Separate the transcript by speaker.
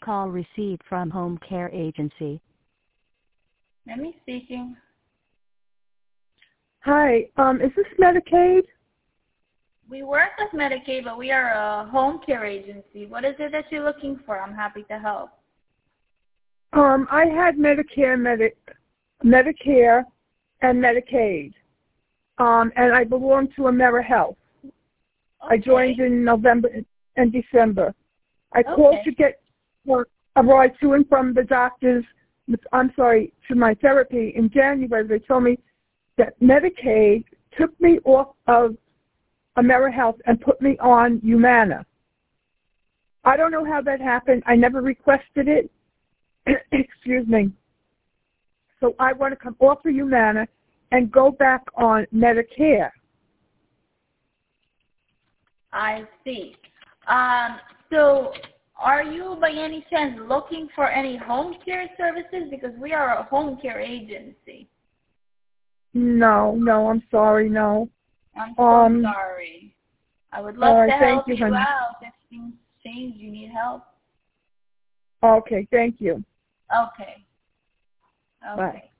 Speaker 1: call received from Home Care Agency.
Speaker 2: Let me speaking.
Speaker 3: Hi, is this Medicaid?
Speaker 2: We work with Medicaid, but we are a home care agency. What is it that you're looking for? I'm happy to help.
Speaker 3: I had Medicare and Medicaid, and I belong to AmeriHealth.
Speaker 2: Okay.
Speaker 3: I joined in November and December. I called to get a ride to and from the doctors, to my therapy in January. They told me that Medicaid took me off of AmeriHealth and put me on Humana. I don't know how that happened. I never requested it. Excuse me. So I want to come off of Humana and go back on Medicare.
Speaker 2: I see. So are you by any chance looking for any home care services? Because we are a home care agency.
Speaker 3: No, I'm sorry, no.
Speaker 2: I'm so sorry. I would love to help you out. If things change, you need help.
Speaker 3: Okay, thank you.
Speaker 2: Okay.
Speaker 3: Bye.